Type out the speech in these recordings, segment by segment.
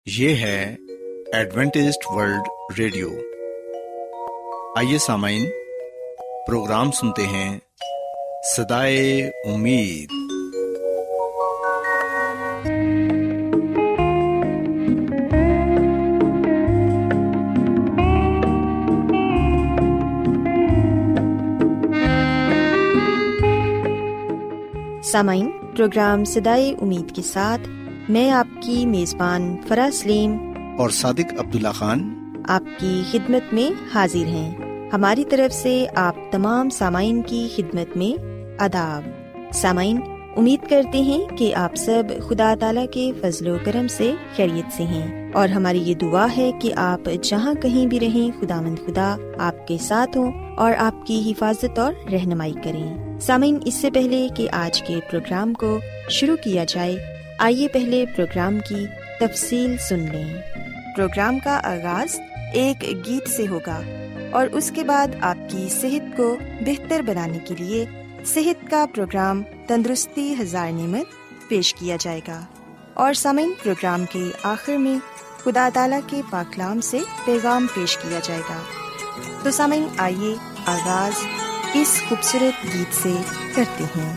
یہ ہے Adventist world radio. آئیے سامعین، پروگرام سنتے ہیں صدائے امید۔ سامعین، پروگرام صدائے امید کے ساتھ میں آپ کی میزبان فرا سلیم اور صادق عبداللہ خان آپ کی خدمت میں حاضر ہیں۔ ہماری طرف سے آپ تمام سامعین کی خدمت میں آداب۔ سامعین، امید کرتے ہیں کہ آپ سب خدا تعالیٰ کے فضل و کرم سے خیریت سے ہیں، اور ہماری یہ دعا ہے کہ آپ جہاں کہیں بھی رہیں، خداوند خدا آپ کے ساتھ ہوں اور آپ کی حفاظت اور رہنمائی کریں۔ سامعین، اس سے پہلے کہ آج کے پروگرام کو شروع کیا جائے، آئیے پہلے پروگرام کی تفصیل سن لیں۔ پروگرام کا آغاز ایک گیت سے ہوگا اور اس کے بعد آپ کی صحت کو بہتر بنانے کے لیے صحت کا پروگرام تندرستی ہزار نعمت پیش کیا جائے گا، اور سامعین، پروگرام کے آخر میں خدا تعالیٰ کے پاک کلام سے پیغام پیش کیا جائے گا۔ تو سامعین، آئیے آغاز اس خوبصورت گیت سے کرتے ہیں۔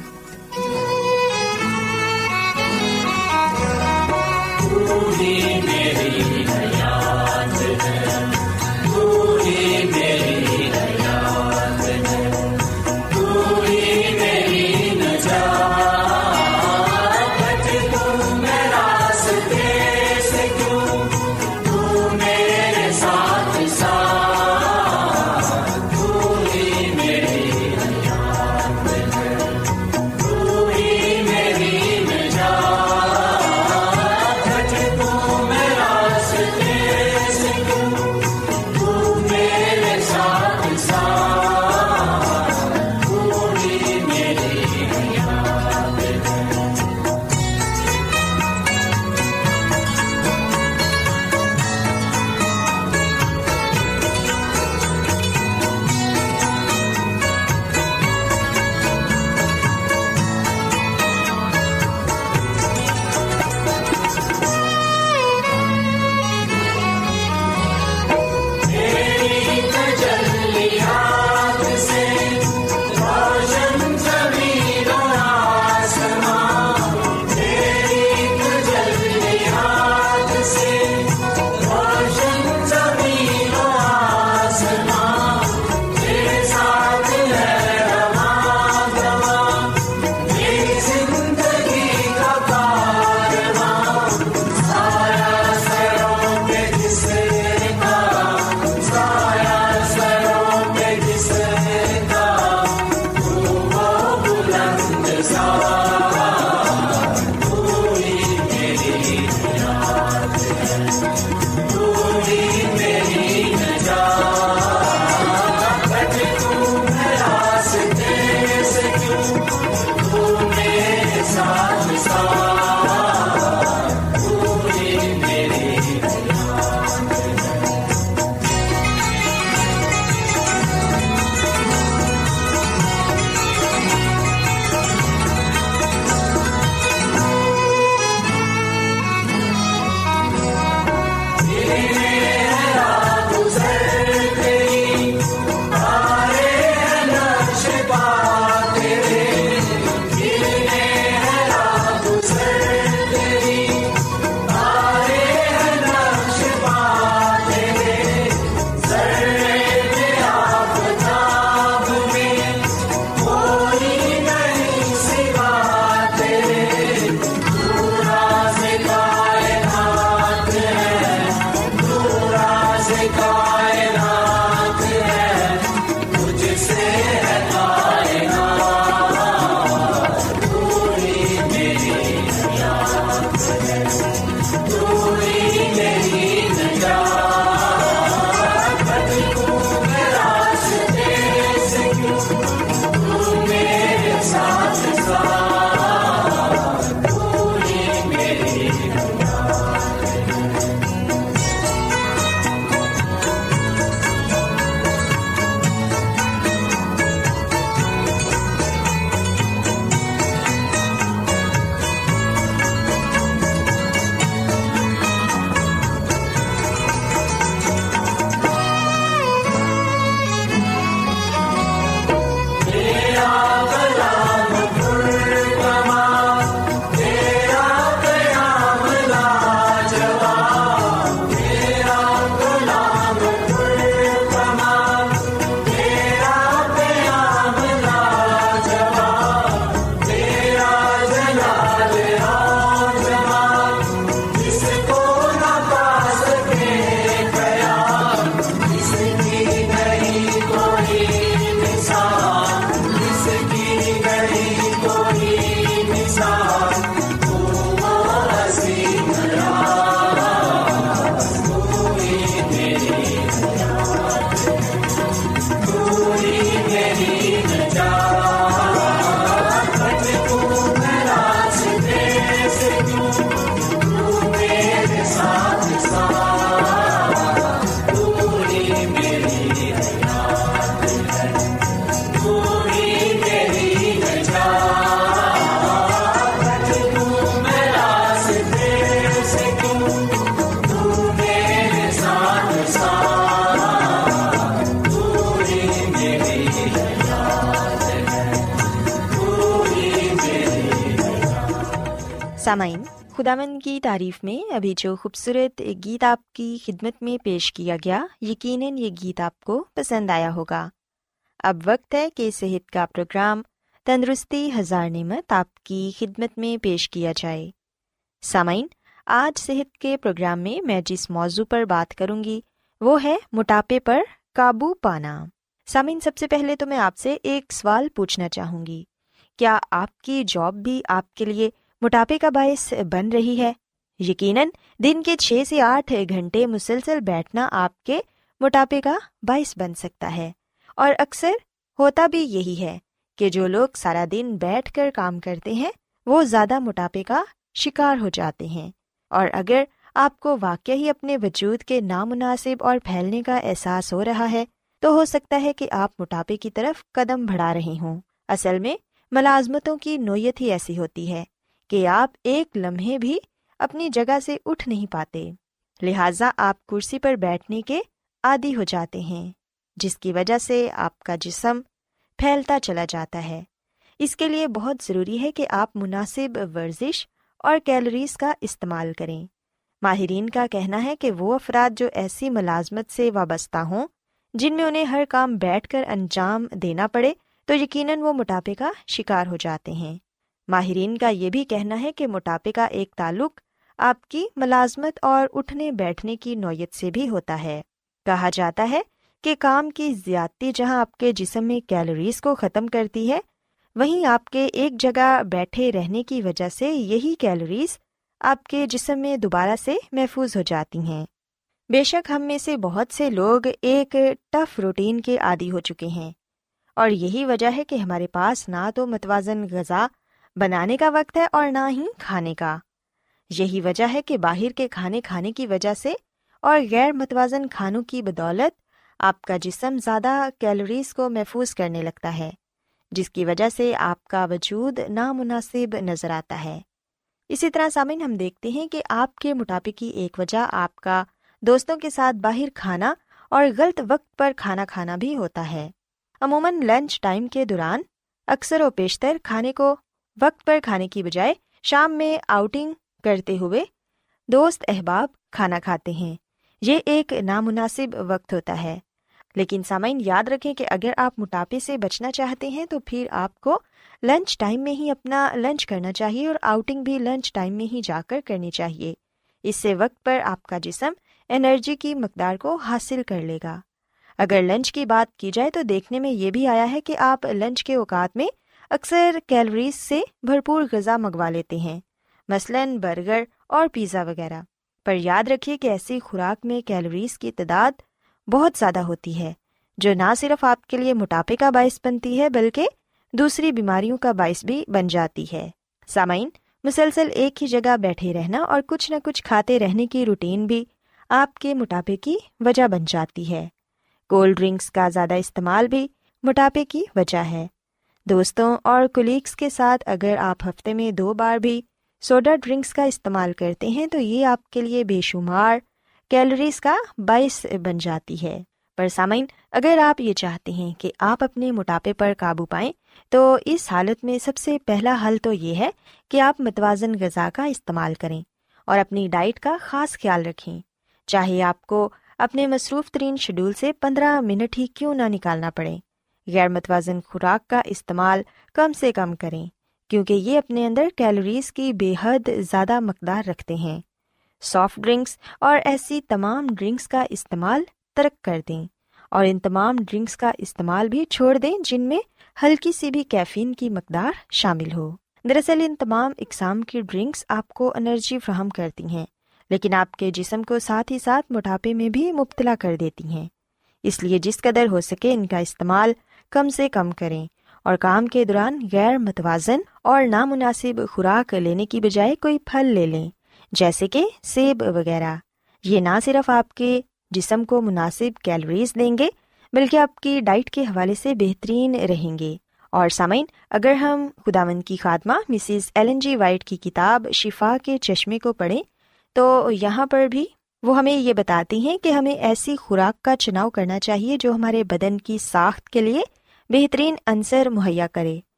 سامعین، خداوند کی تعریف میں ابھی جو خوبصورت گیت آپ کی خدمت میں پیش کیا گیا، یقیناً یہ گیت آپ کو پسند آیا ہوگا۔ اب وقت ہے کہ صحت کا پروگرام تندرستی ہزار نعمت آپ کی خدمت میں پیش کیا جائے۔ سامعین، آج صحت کے پروگرام میں جس موضوع پر بات کروں گی وہ ہے موٹاپے پر قابو پانا۔ سامعین، سب سے پہلے تو میں آپ سے ایک سوال پوچھنا چاہوں گی، کیا آپ کی جاب بھی آپ کے لیے موٹاپے کا باعث بن رہی ہے؟ یقیناً دن کے 6 سے 8 گھنٹے مسلسل بیٹھنا آپ کے موٹاپے کا باعث بن سکتا ہے، اور اکثر ہوتا بھی یہی ہے کہ جو لوگ سارا دن بیٹھ کر کام کرتے ہیں وہ زیادہ موٹاپے کا شکار ہو جاتے ہیں۔ اور اگر آپ کو واقعی اپنے وجود کے نامناسب اور پھیلنے کا احساس ہو رہا ہے تو ہو سکتا ہے کہ آپ موٹاپے کی طرف قدم بڑھا رہے ہوں۔ اصل میں ملازمتوں کی نوعیت ہی ایسی ہوتی ہے کہ آپ ایک لمحے بھی اپنی جگہ سے اٹھ نہیں پاتے، لہٰذا آپ کرسی پر بیٹھنے کے عادی ہو جاتے ہیں، جس کی وجہ سے آپ کا جسم پھیلتا چلا جاتا ہے۔ اس کے لیے بہت ضروری ہے کہ آپ مناسب ورزش اور کیلوریز کا استعمال کریں۔ ماہرین کا کہنا ہے کہ وہ افراد جو ایسی ملازمت سے وابستہ ہوں جن میں انہیں ہر کام بیٹھ کر انجام دینا پڑے تو یقیناً وہ موٹاپے کا شکار ہو جاتے ہیں۔ ماہرین کا یہ بھی کہنا ہے کہ موٹاپے کا ایک تعلق آپ کی ملازمت اور اٹھنے بیٹھنے کی نوعیت سے بھی ہوتا ہے۔ کہا جاتا ہے کہ کام کی زیادتی جہاں آپ کے جسم میں کیلوریز کو ختم کرتی ہے، وہیں آپ کے ایک جگہ بیٹھے رہنے کی وجہ سے یہی کیلوریز آپ کے جسم میں دوبارہ سے محفوظ ہو جاتی ہیں۔ بے شک ہم میں سے بہت سے لوگ ایک ٹف روٹین کے عادی ہو چکے ہیں، اور یہی وجہ ہے کہ ہمارے پاس نہ تو متوازن غذا بنانے کا وقت ہے اور نہ ہی کھانے کا۔ یہی وجہ ہے کہ باہر کے کھانے کی وجہ سے اور غیر متوازن کھانوں کی بدولت آپ کا جسم زیادہ کیلوریز کو محفوظ کرنے لگتا ہے، جس کی وجہ سے آپ کا وجود نامناسب نظر آتا ہے۔ اسی طرح سامعین، ہم دیکھتے ہیں کہ آپ کے موٹاپے کی ایک وجہ آپ کا دوستوں کے ساتھ باہر کھانا اور غلط وقت پر کھانا کھانا بھی ہوتا ہے۔ عموماً لنچ ٹائم کے دوران اکثر و بیشتر کھانے کو وقت پر کھانے کی بجائے شام میں آؤٹنگ کرتے ہوئے دوست احباب کھانا کھاتے ہیں۔ یہ ایک نامناسب وقت ہوتا ہے، لیکن سامعین یاد رکھیں کہ اگر آپ موٹاپے سے بچنا چاہتے ہیں تو پھر آپ کو لنچ ٹائم میں ہی اپنا لنچ کرنا چاہیے، اور آؤٹنگ بھی لنچ ٹائم میں ہی جا کر کرنی چاہیے۔ اس سے وقت پر آپ کا جسم انرجی کی مقدار کو حاصل کر لے گا۔ اگر لنچ کی بات کی جائے تو دیکھنے میں یہ بھی آیا ہے کہ آپ لنچ کے اوقات میں اکثر کیلوریز سے بھرپور غذا منگوا لیتے ہیں، مثلاً برگر اور پیزا وغیرہ۔ پر یاد رکھیے کہ ایسی خوراک میں کیلوریز کی تعداد بہت زیادہ ہوتی ہے، جو نہ صرف آپ کے لیے موٹاپے کا باعث بنتی ہے بلکہ دوسری بیماریوں کا باعث بھی بن جاتی ہے۔ سامعین، مسلسل ایک ہی جگہ بیٹھے رہنا اور کچھ نہ کچھ کھاتے رہنے کی روٹین بھی آپ کے موٹاپے کی وجہ بن جاتی ہے۔ کولڈ ڈرنکس کا زیادہ استعمال بھی موٹاپے کی وجہ ہے۔ دوستوں اور کولیگس کے ساتھ اگر آپ ہفتے میں 2 بار بھی سوڈا ڈرنکس کا استعمال کرتے ہیں تو یہ آپ کے لیے بے شمار کیلوریز کا باعث بن جاتی ہے۔ پر سامعین، اگر آپ یہ چاہتے ہیں کہ آپ اپنے موٹاپے پر قابو پائیں تو اس حالت میں سب سے پہلا حل تو یہ ہے کہ آپ متوازن غذا کا استعمال کریں اور اپنی ڈائٹ کا خاص خیال رکھیں، چاہے آپ کو اپنے مصروف ترین شیڈول سے 15 منٹ ہی کیوں نہ نکالنا پڑے۔ غیر متوازن خوراک کا استعمال کم سے کم کریں، کیونکہ یہ اپنے اندر کیلوریز کی بے حد زیادہ مقدار رکھتے ہیں۔ سافٹ ڈرنکس اور ایسی تمام ڈرنکس کا استعمال ترک کر دیں، اور ان تمام ڈرنکس کا استعمال بھی چھوڑ دیں جن میں ہلکی سی بھی کیفین کی مقدار شامل ہو۔ دراصل ان تمام اقسام کی ڈرنکس آپ کو انرجی فراہم کرتی ہیں، لیکن آپ کے جسم کو ساتھ ہی ساتھ موٹاپے میں بھی مبتلا کر دیتی ہیں۔ اس لیے جس قدر ہو سکے ان کا استعمال کم سے کم کریں، اور کام کے دوران غیر متوازن اور نامناسب خوراک لینے کی بجائے کوئی پھل لے لیں، جیسے کہ سیب وغیرہ۔ یہ نہ صرف آپ کے جسم کو مناسب کیلوریز دیں گے بلکہ آپ کی ڈائٹ کے حوالے سے بہترین رہیں گے۔ اور سامعین، اگر ہم خداوند کی خادمہ مسز ایلن جی وائٹ کی کتاب شفا کے چشمے کو پڑھیں تو یہاں پر بھی وہ ہمیں یہ بتاتی ہیں کہ ہمیں ایسی خوراک کا چناؤ کرنا چاہیے جو ہمارے بدن کی ساخت کے لیے بہترین عنصر مہیا کرے۔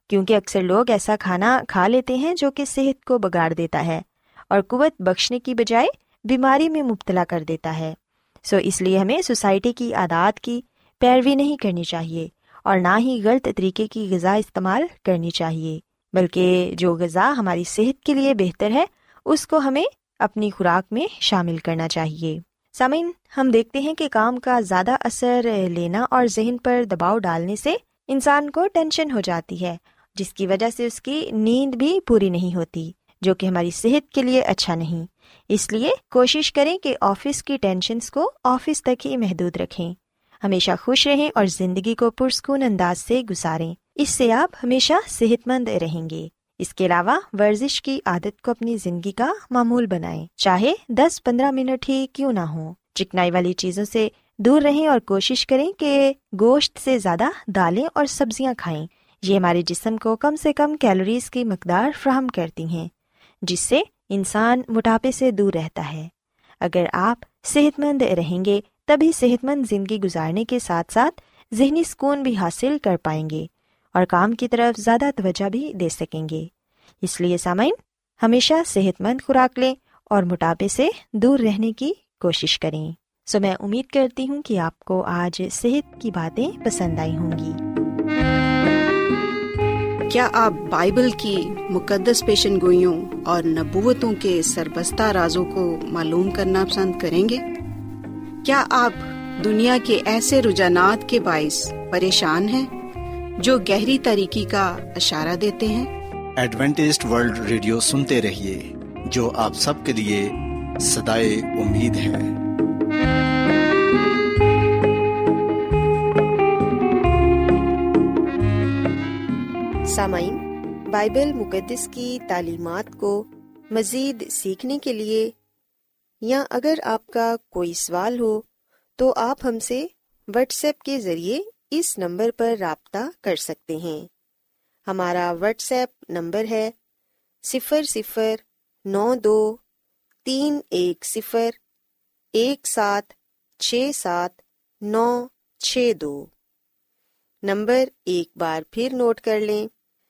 کیونکہ اکثر لوگ ایسا کھانا کھا لیتے ہیں جو کہ صحت کو بگاڑ دیتا ہے اور قوت بخشنے کی بجائے بیماری میں مبتلا کر دیتا ہے۔ اس لیے ہمیں سوسائٹی کی عادات کی پیروی نہیں کرنی چاہیے اور نہ ہی غلط طریقے کی غذا استعمال کرنی چاہیے، بلکہ جو غذا ہماری صحت کے لیے بہتر ہے اس کو ہمیں اپنی خوراک میں شامل کرنا چاہیے۔ سامعین، ہم دیکھتے ہیں کہ کام کا زیادہ اثر لینا اور ذہن پر دباؤ ڈالنے سے انسان کو ٹینشن ہو جاتی ہے، جس کی وجہ سے اس کی نیند بھی پوری نہیں ہوتی، جو کہ ہماری صحت کے لیے اچھا نہیں۔ اس لیے کوشش کریں کہ آفس کی ٹینشنز کو آفس تک ہی محدود رکھیں، ہمیشہ خوش رہیں اور زندگی کو پرسکون انداز سے گزاریں۔ اس سے آپ ہمیشہ صحت مند رہیں گے۔ اس کے علاوہ ورزش کی عادت کو اپنی زندگی کا معمول بنائیں، چاہے 10-15 منٹ ہی کیوں نہ ہو۔ چکنائی والی چیزوں سے دور رہیں اور کوشش کریں کہ گوشت سے زیادہ دالیں اور سبزیاں کھائیں۔ یہ ہمارے جسم کو کم سے کم کیلوریز کی مقدار فراہم کرتی ہیں، جس سے انسان موٹاپے سے دور رہتا ہے۔ اگر آپ صحت مند رہیں گے تبھی صحت مند زندگی گزارنے کے ساتھ ساتھ ذہنی سکون بھی حاصل کر پائیں گے اور کام کی طرف زیادہ توجہ بھی دے سکیں گے۔ اس لیے سامعین، ہمیشہ صحت مند خوراک لیں اور موٹاپے سے دور رہنے کی کوشش کریں۔ میں امید کرتی ہوں کہ آپ کو آج صحت کی باتیں پسند آئی ہوں گی۔ کیا آپ بائبل کی مقدس پیشن گوئیوں اور نبوتوں کے سربستہ رازوں کو معلوم کرنا پسند کریں گے؟ کیا آپ دنیا کے ایسے رجحانات کے باعث پریشان ہیں جو گہری تاریکی کا اشارہ دیتے ہیں؟ ایڈوینٹسٹ ورلڈ ریڈیو سنتے رہیے، جو آپ سب کے لیے صدائے امید ہے۔ سامعین، بائبل مقدس کی تعلیمات کو مزید سیکھنے کے لیے یا اگر آپ کا کوئی سوال ہو تو آپ ہم سے واٹس ایپ کے ذریعے اس نمبر پر رابطہ کر سکتے ہیں۔ ہمارا واٹس ایپ نمبر ہے 009231767962۔ نمبر ایک بار پھر نوٹ کر لیں،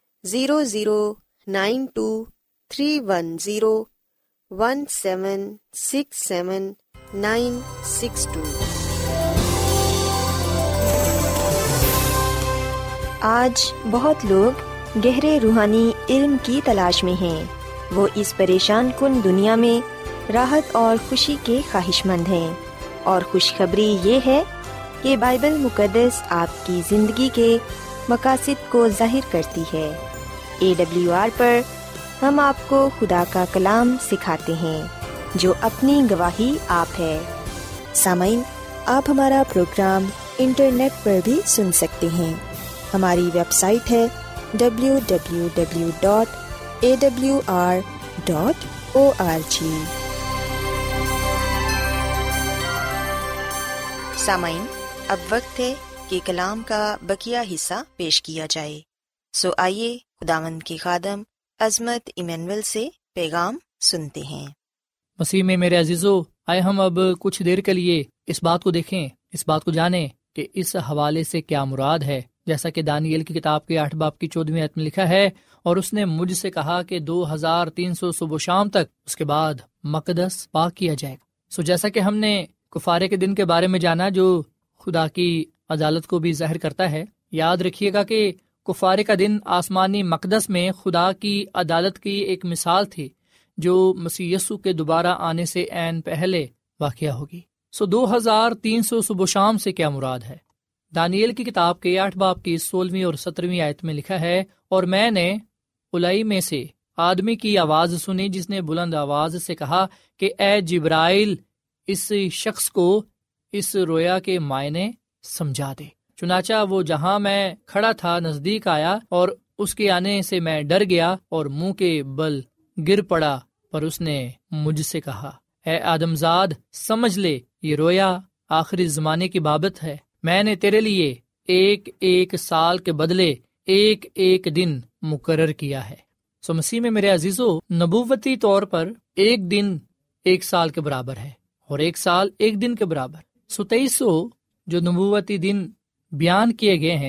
009231767962۔ آج بہت لوگ گہرے روحانی علم کی تلاش میں ہیں۔ وہ اس پریشان کن دنیا میں راحت اور خوشی کے خواہش مند ہیں، اور خوشخبری یہ ہے کہ بائبل مقدس آپ کی زندگی کے مقاصد کو ظاہر کرتی ہے۔ AWR پر ہم آپ کو خدا کا کلام سکھاتے ہیں جو اپنی گواہی آپ ہے۔ سامعین، آپ ہمارا پروگرام انٹرنیٹ پر بھی سن سکتے ہیں۔ ہماری ویب سائٹ ہے www.awr.org۔ سامعین، اب وقت ہے کہ کلام کا بقیہ حصہ پیش کیا جائے۔ آئیے خداوند کے خادم عظمت ایمینول سے پیغام سنتے ہیں۔ مسیح میں میرے عزیزو، آئے ہم اب کچھ دیر کے لیے اس بات کو دیکھیں، اس بات کو جانیں کہ اس حوالے سے کیا مراد ہے۔ جیسا کہ دانیل کی کتاب کے 8 باب کی 14 آیت میں لکھا ہے، اور اس نے مجھ سے کہا کہ 2300 صبح و شام تک اس کے بعد مقدس پاک کیا جائے گا۔ جیسا کہ ہم نے کفارے کے دن کے بارے میں جانا جو خدا کی عدالت کو بھی ظاہر کرتا ہے، یاد رکھیے گا کہ کفارے کا دن آسمانی مقدس میں خدا کی عدالت کی ایک مثال تھی جو مسیح یسوع کے دوبارہ آنے سے عین پہلے واقعہ ہوگی۔ 2300 صبح و شام سے کیا مراد ہے؟ دانیل کی کتاب کے 8 باب کی 16 اور 17 آیت میں لکھا ہے، اور میں نے الائی میں سے آدمی کی آواز سنی جس نے بلند آواز سے کہا کہ اے جبرائیل، اس شخص کو اس رویا کے معنی سمجھا دے۔ چنانچہ وہ جہاں میں کھڑا تھا نزدیک آیا، اور اس کے آنے سے میں ڈر گیا اور منہ کے بل گر پڑا، پر اس نے مجھ سے کہا، اے آدمزاد، سمجھ لے، یہ رویا آخری زمانے کی بابت ہے۔ میں نے تیرے لیے ایک ایک سال کے بدلے ایک ایک دن مقرر کیا ہے۔ مسیح میں میرے عزیزو، نبوتی طور پر ایک دن ایک سال کے برابر ہے، اور ایک سال ایک دن کے برابر۔ 2300 جو نبوتی دن بیان کیے گئے ہیں،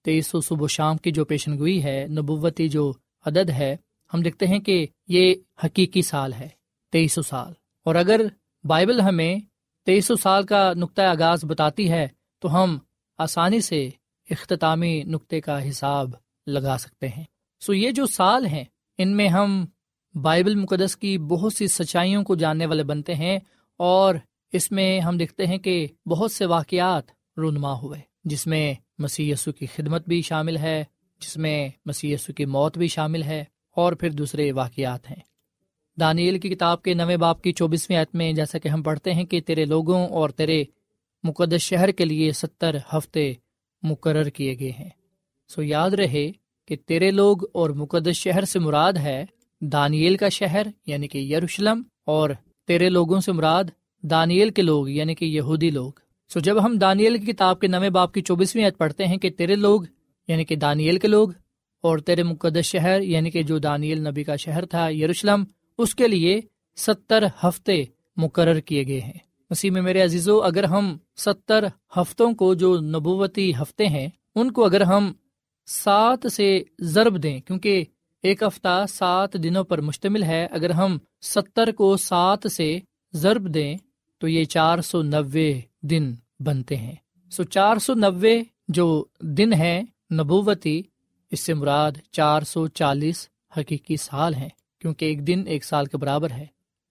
2300 صبح و شام کی جو پیشن گوئی ہے، نبوتی جو عدد ہے، ہم دیکھتے ہیں کہ یہ حقیقی سال ہے، 2300 سال۔ اور اگر بائبل ہمیں 2300 سال کا نقطۂ آغاز بتاتی ہے تو ہم آسانی سے اختتامی نقطے کا حساب لگا سکتے ہیں۔ یہ جو سال ہیں، ان میں ہم بائبل مقدس کی بہت سی سچائیوں کو جاننے والے بنتے ہیں، اور اس میں ہم دیکھتے ہیں کہ بہت سے واقعات رونما ہوئے، جس میں مسیح یسوع کی خدمت بھی شامل ہے، جس میں مسیح یسوع کی موت بھی شامل ہے، اور پھر دوسرے واقعات ہیں۔ دانیل کی کتاب کے 9 باب کی 24ویں آیت میں جیسا کہ ہم پڑھتے ہیں کہ تیرے لوگوں اور تیرے مقدس شہر کے لیے 70 ہفتے مقرر کیے گئے ہیں۔ یاد رہے کہ تیرے لوگ اور مقدس شہر سے مراد ہے دانیل کا شہر یعنی کہ یروشلم، اور تیرے لوگوں سے مراد دانیل کے لوگ یعنی کہ یہودی لوگ۔ جب ہم دانیل کی کتاب کے 9 باب کی 24ویں آیت پڑھتے ہیں کہ تیرے لوگ یعنی کہ دانیل کے لوگ اور تیرے مقدس شہر یعنی کہ جو دانیل نبی کا شہر تھا یروشلم، اس کے لیے 70 ہفتے مقرر کیے گئے ہیں۔ مسیح میں میرے عزیزو، اگر ہم 70 ہفتوں کو جو نبوتی ہفتے ہیں ان کو اگر ہم 7 سے ضرب دیں، کیونکہ ایک ہفتہ 7 دنوں پر مشتمل ہے، اگر ہم 70 کو 7 سے ضرب دیں تو یہ 490 دن بنتے ہیں۔ 490 جو دن ہیں نبوتی، اس سے مراد 440 حقیقی سال ہیں، کیونکہ ایک دن ایک سال کے برابر ہے۔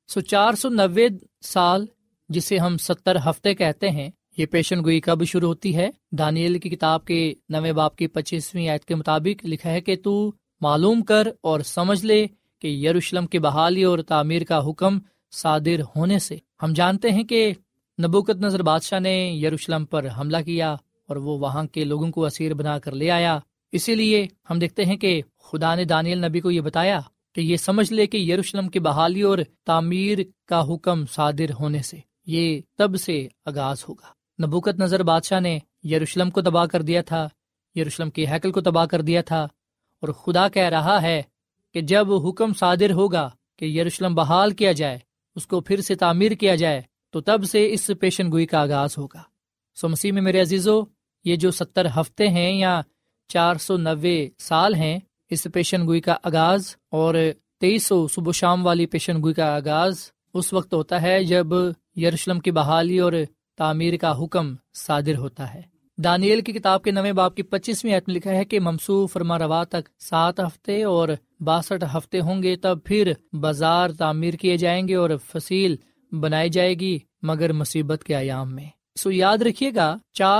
490 سال جسے ہم 70 ہفتے کہتے ہیں، یہ پیشن گوئی کب شروع ہوتی ہے؟ دانیل کی کتاب کے 9 باب کی 25ویں آیت کے مطابق لکھا ہے کہ تو معلوم کر اور سمجھ لے کہ یروشلم کی بحالی اور تعمیر کا حکم صادر ہونے سے۔ ہم جانتے ہیں کہ نبوکت نظر بادشاہ نے یروشلم پر حملہ کیا اور وہ وہاں کے لوگوں کو اسیر بنا کر لے آیا۔ اسی لیے ہم دیکھتے ہیں کہ خدا نے دانیل نبی کو یہ بتایا کہ یہ سمجھ لے کہ یروشلم کی بحالی اور تعمیر کا حکم صادر ہونے سے یہ تب سے آغاز ہوگا۔ نبوکت نظر بادشاہ نے یروشلم کو تباہ کر دیا تھا، یروشلم کے ہیکل کو تباہ کر دیا تھا، اور خدا کہہ رہا ہے کہ جب حکم صادر ہوگا کہ یروشلم بحال کیا جائے، اس کو پھر سے تعمیر کیا جائے، تو تب سے اس پیشن گوئی کا آغاز ہوگا۔ مسیح میں میرے عزیزو، یہ جو 70 ہفتے ہیں یا 490 سال ہیں، اس پیشن گوئی کا آغاز اور 2300 صبح و شام والی پیشن گوئی کا آغاز اس وقت ہوتا ہے جب یروشلم کی بحالی اور تعمیر کا حکم صادر ہوتا ہے۔ دانیل کی کتاب کے 9 باب کی 25ویں آیت میں لکھا ہے کہ ممسوح فرما روا تک 7 ہفتے اور 62 ہفتے ہوں گے، تب پھر بازار تعمیر کیے جائیں گے اور فصیل بنائی جائے گی، مگر مصیبت کے ایام میں۔ یاد رکھیے گا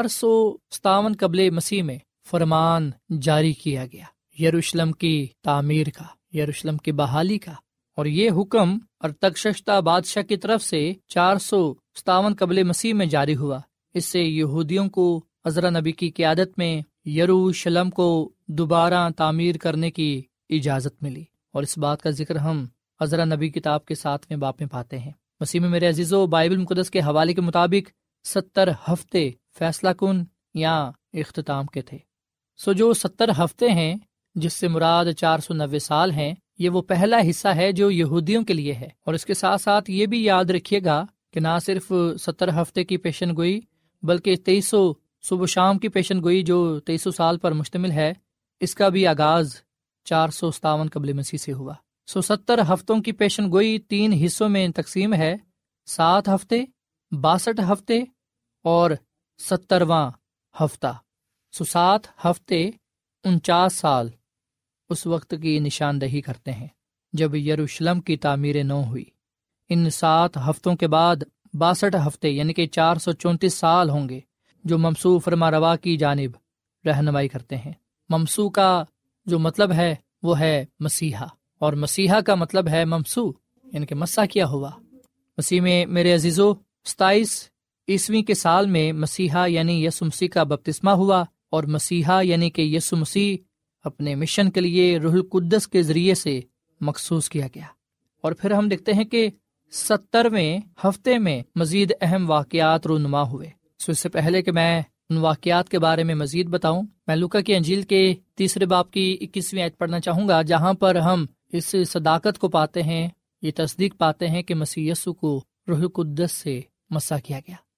457 قبل مسیح میں فرمان جاری کیا گیا یروشلم کی تعمیر کا، یروشلم کی بحالی کا، اور یہ حکم ارتغششتہ بادشاہ کی طرف سے 457 قبل مسیح میں جاری ہوا۔ اس سے یہودیوں کو عزرا نبی کی قیادت میں یروشلم کو دوبارہ تعمیر کرنے کی اجازت ملی، اور اس بات کا ذکر ہم عزرا نبی کتاب کے 7ویں باب میں پاتے ہیں۔ مسیح میں میرے عزیزو، بائبل مقدس کے حوالے کے مطابق 70 ہفتے فیصلہ کن یا اختتام کے تھے۔ جو 70 ہفتے ہیں جس سے مراد 490 سال ہیں، یہ وہ پہلا حصہ ہے جو یہودیوں کے لیے ہے، اور اس کے ساتھ ساتھ یہ بھی یاد رکھیے گا کہ نہ صرف 70 ہفتے کی پیشن گوئی بلکہ 2300 صبح شام کی پیشن گوئی جو 2300 سال پر مشتمل ہے، اس کا بھی آغاز 457 قبل مسیح سے ہوا۔ 70 ہفتوں کی پیشن گوئی 3 حصوں میں تقسیم ہے، 7 ہفتے، 62 ہفتے اور 70واں ہفتہ۔ 7 ہفتے 49 سال اس وقت کی نشاندہی کرتے ہیں جب یروشلم کی تعمیر نو ہوئی۔ ان 7 ہفتوں کے بعد 62 ہفتے یعنی کہ 434 سال ہوں گے جو ممسوح فرما روا کی جانب رہنمائی کرتے ہیں۔ ممسوح کا جو مطلب ہے وہ ہے مسیحا، اور مسیحا کا مطلب ہے ممسوح یعنی کہ مسح کیا ہوا۔ مسیح میں میرے عزیزو، 27 عیسوی کے سال میں مسیحا یعنی یسوع مسیح کا بپتسمہ ہوا، اور مسیحا یعنی کہ یسوع مسیح اپنے مشن کے لیے روح القدس کے ذریعے سے مخصوص کیا گیا۔ اور پھر ہم دیکھتے ہیں کہ 70ویں ہفتے میں مزید اہم واقعات رونما ہوئے۔ اس سے پہلے کہ میں ان واقعات کے بارے میں مزید بتاؤں، میں لوکا کی انجیل کے 3 باب کی 21ویں آیت پڑھنا چاہوں گا، جہاں پر ہم اس صداقت کو پاتے ہیں، یہ تصدیق پاتے ہیں کہ مسیح یسوع کو روح القدس سے مسح کیا گیا۔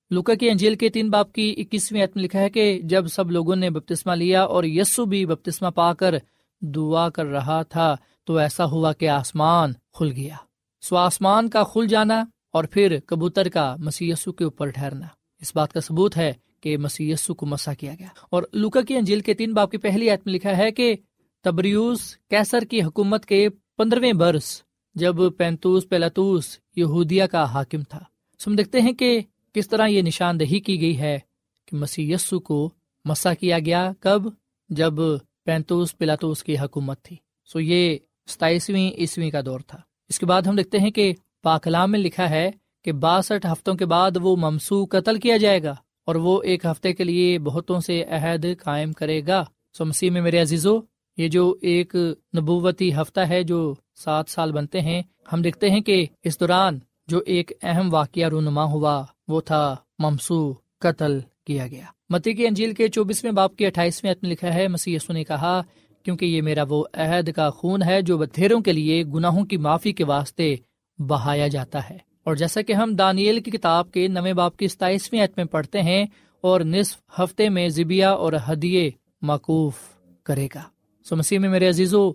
लूका की अंजील के 3 बाब की 21वीं आयत में लिखा है कि जब सब लोगों ने बपतिस्मा लिया और यस्सु भी बपतिस्मा पाकर दुआ कर रहा था तो ऐसा हुआ कि आसमान खुल गया। सो आसमान का खुल जाना और फिर कबूतर का मसीह यस्सु के ऊपर ठहरना इस बात का सबूत है कि मसीह यस्सु को मसा किया गया। और लूका की अंजील के 3 बाब की पहली आयत में लिखा है कि तबरियुस कैसर की हुकूमत के 15वें बरस जब पैंतुस पिलातुस यहूदिया का हाकिम था। हम देखते हैं कि किस तरह ये निशानदही की गई है कि मसीह यस्सु को मसा किया गया। कब? जब पैंतुस पिलातुस की हुकूमत थी। सो ये 27वीं ईस्वी का दौर था। इसके बाद हम देखते हैं कि पाक कलाम में लिखा है कि 62 हफ्तों के बाद वो ममसू कत्ल किया जाएगा और वो 1 हफ्ते के लिए बहुतों से अहद कायम करेगा। सो मसीह में मेरे अजीजों, ये जो एक नबूवती हफ्ता है जो 7 साल बनते हैं, हम देखते हैं कि इस दौरान जो एक अहम वाकया रूनुमा हुआ वो था ममसू कत्ल किया गया। मत्ती की अंजील के 24वें बाब की 28वें आयत में लिखा है, मसीह यीशु ने कहा, क्योंकि ये मेरा वो अहद का खून है जो बथेरों के लिए गुनाहों की माफी के वास्ते बहाया जाता है। और जैसा कि हम दानियल की किताब के 9वें बाब की 27वीं आयत में पढ़ते हैं, और निस्फ हफ्ते में ज़िबिया और हदिये मकूफ करेगा। सो मसीह में मेरे अजीजों,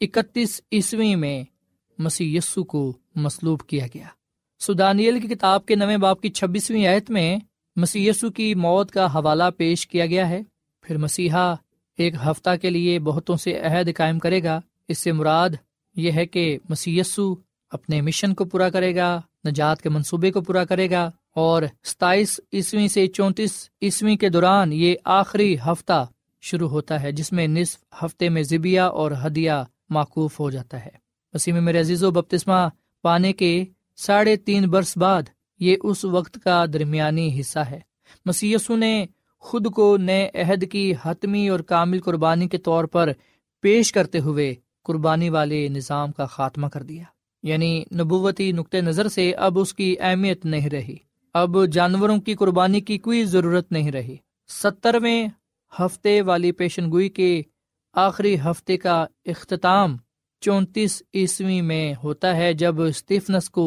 31 ईस्वी में मसीह यस्सु को मसलूब किया गया। सो दानियल की किताब के 9वें बाब की 26वीं आयत में मसीह यस्सु की मौत का हवाला पेश किया गया है। फिर मसीहा 1 हफ्ता के लिए बहुतों से अहद कायम करेगा। इससे मुराद यह है कि मसीह यस्सु अपने मिशन को पूरा करेगा, नजात के मंसूबे को पूरा करेगा। और 27 ईस्वी से 34 ईस्वी के दौरान ये आखिरी हफ्ता शुरू होता है जिसमें निस्फ हफ्ते में ज़िबिया और हदिया माकूफ हो जाता है। मसीह में मेरे अजीजों, बपतिस्मा पाने के 3.5 बरस बाद ये उस वक्त का दरमियानी हिस्सा है। मसीह यीशु ने खुद को नए अहद की हतमी और कामिल कुर्बानी के तौर पर पेश करते हुए कुर्बानी वाले निज़ाम का खात्मा कर दिया। यानी नबुवती नुक्ते नज़र से अब उसकी अहमियत नहीं रही। अब जानवरों की कुर्बानी की कोई ज़रूरत नहीं रही। 70वें हफ्ते वाली पेशनगोई के आखिरी हफ्ते का इख्तिताम 34 ईस्वी में होता है जब स्टीफनस को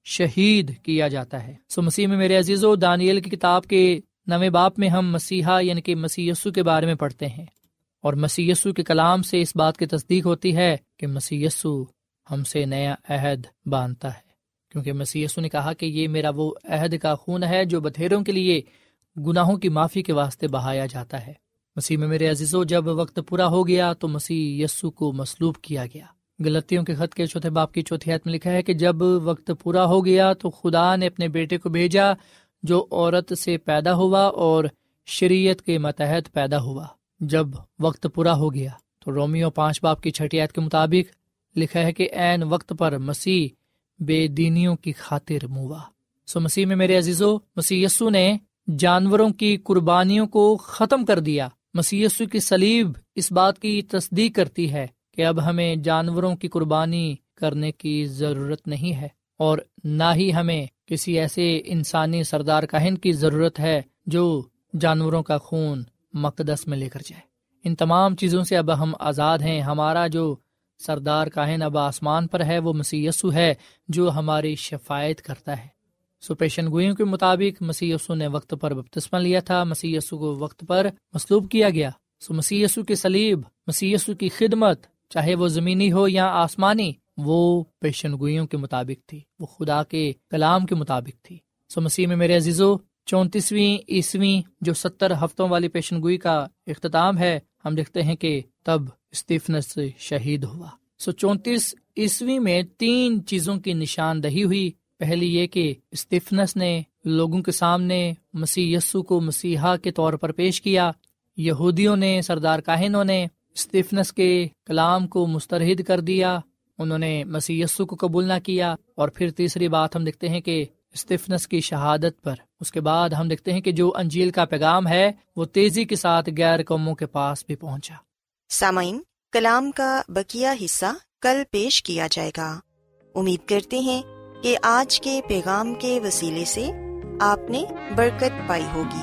शहीद किया जाता है। सो मसीह में मेरे अजीजों, दानियल की किताब के 9वें बाब में हम मसीहा यानी कि मसीह यस्सु के बारे में पढ़ते हैं और मसीह यस्सु के कलाम से इस बात की तस्दीक होती है कि मसीह यस्सु हमसे नया अहद बांधता है, क्योंकि मसीह यस्सु ने कहा कि ये मेरा वो अहद का खून है जो बथेरों के लिए गुनाहों की माफ़ी के वास्ते बहाया जाता है। मसीह में मेरे अजीजों, जब वक्त पूरा हो गया तो मसीह यस्सु को मसलूब किया गया। गलतियों के खत के 4 बाब की 4 आयत में लिखा है कि जब वक्त पूरा हो गया तो खुदा ने अपने बेटे को भेजा जो औरत से पैदा हुआ और शरीयत के मतहत पैदा हुआ। जब वक्त पूरा हो गया तो रोमियो 5 बाब की 6 आयत के मुताबिक लिखा है कि ऐन वक्त पर मसीह बेदीनियों की खातिर मुआ। सो मसीह में मेरे अजीजों, मसीह यस्सु ने जानवरों की कुर्बानियों को ख़त्म कर दिया। मसीह यस्सु की सलीब इस बात की तस्दीक करती है कि अब हमें जानवरों की कुर्बानी करने की ज़रूरत नहीं है और ना ही हमें किसी ऐसे इंसानी सरदार काहिन की ज़रूरत है जो जानवरों का खून मकदस में लेकर जाए। इन तमाम चीज़ों से अब हम आज़ाद हैं। हमारा जो सरदार काहिन अब आसमान पर है वो मसीह यस्सु है जो हमारी शफायत करता है। सो पेशनगोइयों के मुताबिक मसीह यस्सु ने वक्त पर बपतिस्मा लिया था, मसीह यस्सु को वक्त पर मसलूब किया गया। सो मसीह यस्सु की सलीब, मसीह यस्सु की खिदमत, चाहे वो ज़मीनी हो या आसमानी, वो पेशनगोइयों के मुताबिक थी, वो खुदा के कलाम के मुताबिक थी। सो मसीह में मेरे अजीजों, 34वीं ईस्वी जो 70 हफ्तों वाली पेशनगोई का इख्तिताम है, हम देखते हैं कि तब स्टीफनस शहीद हुआ। सो 34 ईस्वी में 3 चीज़ों की निशानदही हुई। पहली ये कि स्टीफनस ने लोगों के सामने मसीह यस्सु को मसीहा के तौर पर पेश किया। यहूदियों ने, सरदार काहिनों ने स्टीफनस के कलाम को मुस्तरहिद कर दिया, उन्होंने मसीह यस्सु को कबूल ना किया। और फिर तीसरी बात हम देखते हैं कि स्टीफनस की शहादत पर उसके बाद हम देखते हैं कि जो अंजील का पैगाम है वो तेजी के साथ गैर कौमों के पास भी पहुंचा। सामाइन, कलाम का बकिया हिस्सा कल पेश किया जाएगा। उम्मीद करते हैं कि आज के पैगाम के वसीले से आपने बरकत पाई होगी।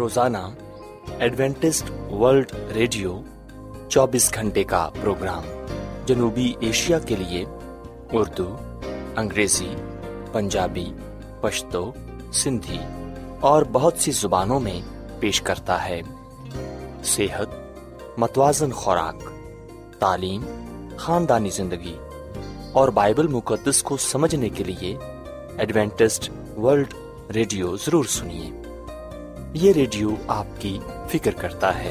रोजाना एडवेंटिस्ट वर्ल्ड रेडियो 24 घंटे का प्रोग्राम जनूबी एशिया के लिए उर्दू, अंग्रेजी, पंजाबी, पश्तो, सिंधी और बहुत सी जुबानों में पेश करता है। सेहत, मतवाज़न खुराक, तालीम, खानदानी जिंदगी और बाइबल मुकद्दस को समझने के लिए एडवेंटिस्ट वर्ल्ड रेडियो जरूर सुनिए। ये रेडियो आपकी फिक्र करता है।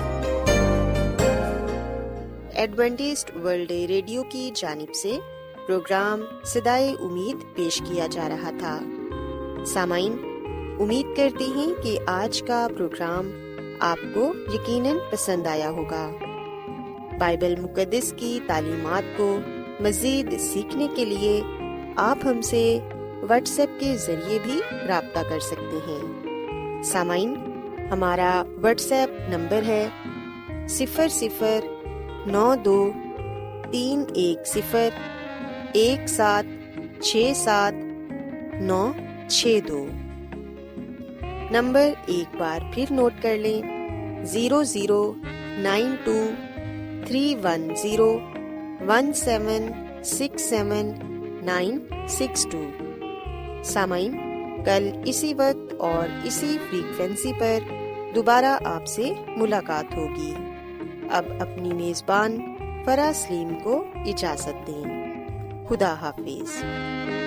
एडवेंटिस्ट वर्ल्ड रेडियो की जानिब से प्रोग्राम सदाए उम्मीद पेश किया जा रहा था। सामाइन, उम्मीद करते हैं कि आज का प्रोग्राम आपको यकीनन पसंद आया होगा। बाइबल मुकद्दस की तालीमात को मज़ीद सीखने के लिए आप हमसे व्हाट्सएप के जरिए भी राब्ता कर सकते हैं। सामाइन, हमारा व्हाट्सएप नंबर है 009231767962। नंबर एक बार फिर नोट कर लें, 009231767962। सामाइन, कल इसी वक्त और इसी फ्रीक्वेंसी पर दोबारा आपसे मुलाकात होगी। अब अपनी मेजबान फरा सलीम को इजाजत दें। खुदा हाफिज।